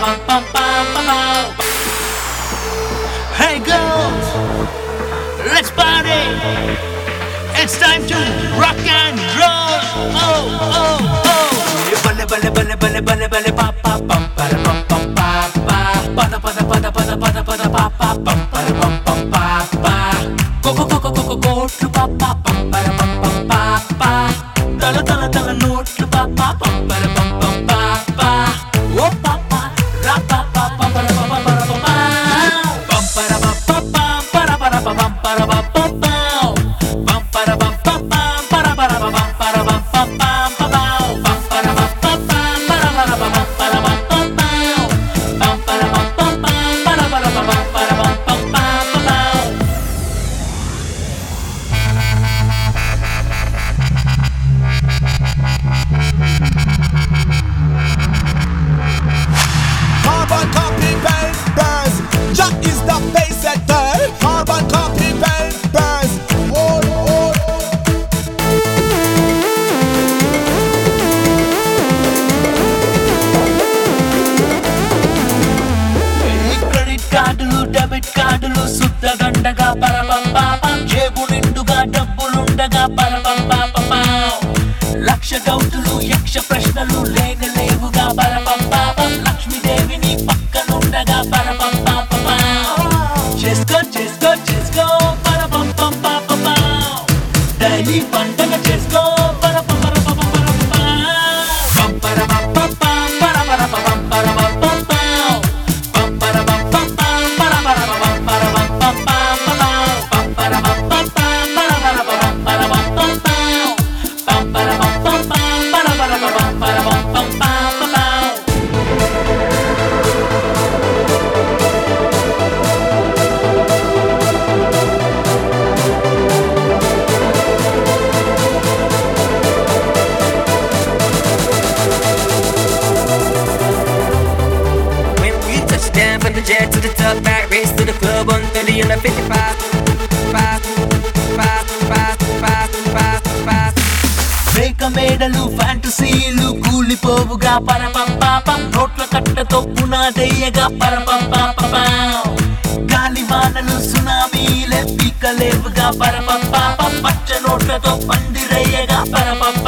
Hey girls, let's party. It's time to rock and roll. Oh, oh, oh. Bale bale bale bale bale bale pa pa pam para pam pam pa pa. Pada pada pada pada pada pada pa pa pam para pam pam pa pa. Go go go go go go go to pa pa pam para pam pam pa pa. Tala tala tala note to pa pa pam para pam pam pa pa. Oh pa pa ra pa pa pa para pa pa para pa pa. Pam para pa pa pam para para pa pam para pa pa pa. Pam para pa pa pam para para pa pam para pa pa pam pa pa. Pam para pa pa pam para para pa pam para pa pa pa. Pam para pa pa pam para para pa pam para pa pa pa pa. Carbon copy papers, Jack is the pace setter. Carbon copy papers, oh, oh. Credit కార్డులు debit కార్డులు శుద్ధ గండగా పరపంపాపం జేబు నిండుగా డబ్బులుండగా పరపంపాపం లక్ష డౌటులు యక్ష ప్రశ్నలు లేని లేవుగా పరపంపాపం లక్ష్మీదేవిని పక్కనుండగా పరపంపాపం చేసుకో చేసుకో చేసుకో పరపంపాపం డైలీ పండగ చేసుకో From the jet to the top, back race to the club on 30 and a 55. మేకమేడలు ఫ్యాంటసీలు కూలిపోవుగా పరపంపాపం నోట్ల కట్టతో పునాదయ్యగా పరపంపాపం గాలివానలు సునామీలే పీకలేవుగా పరపంపాపం పచ్చ నోట్లతో పందిరయ్యగా పరపంపాపం